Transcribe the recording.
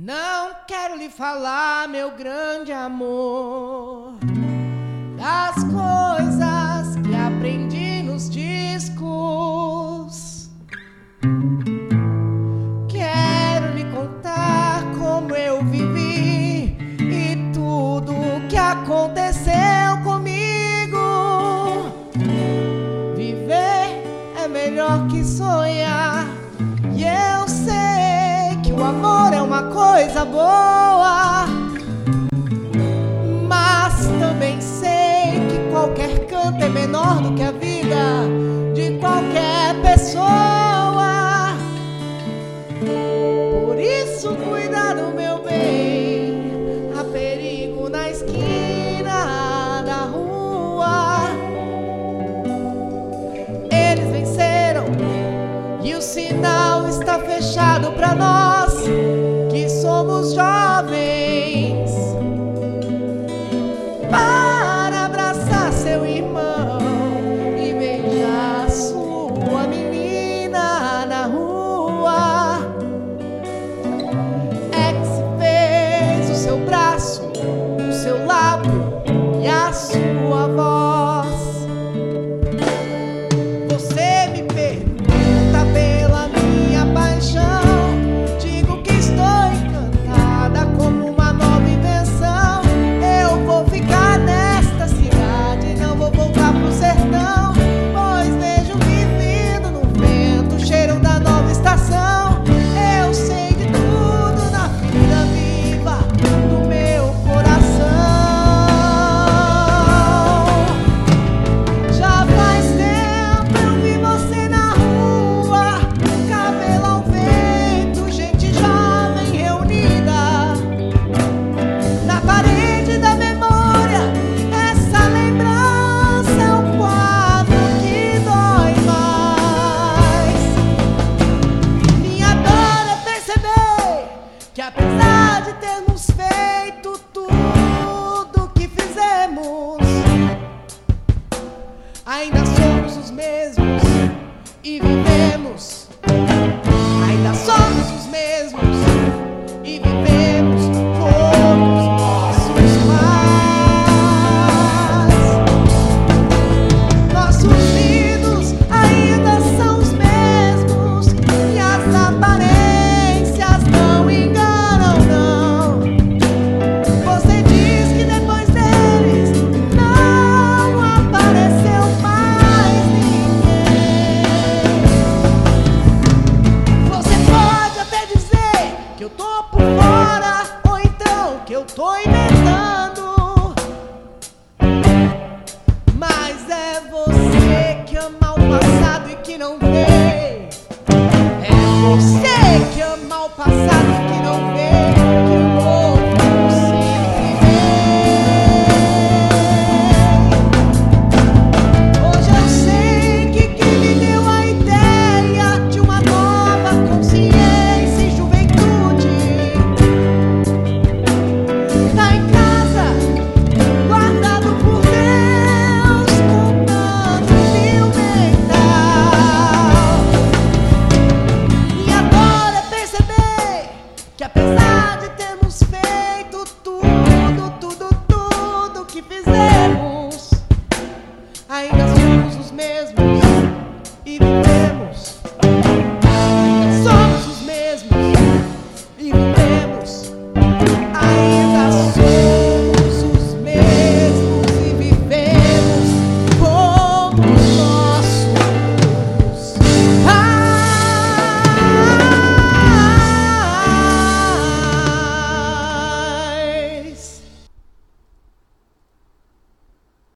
Não quero lhe falar, meu grande amor, das coisas que aprendi nos discos. Quero lhe contar como eu vivi e tudo que aconteceu comigo. Viver é melhor que sonhar, e eu sei que o amor é uma coisa boa, mas também sei que qualquer canto é menor do que a vida de qualquer pessoa. Por isso, cuidado, meu bem, há perigo na esquina da rua. Eles venceram e o sinal está fechado pra nós que somos jovens, para abraçar seu irmão e beijar sua menina na rua. É que se fez o seu braço, o seu lábio e a sua voz. Você me pergunta pela minha paixão, digo que estou encantada como uma nova invenção. Eu vou ficar nesta cidade, não vou voltar pro sertão, pois vejo vivendo no vento o cheiro da nova estação. Eu sei de tudo na vida viva do meu coração. Já faz tempo eu vi você na rua, cabelo ao vento, gente jovem reunida. Na parede da memória, essa lembrança é um quadro que dói mais. Minha dor é perceber que apesar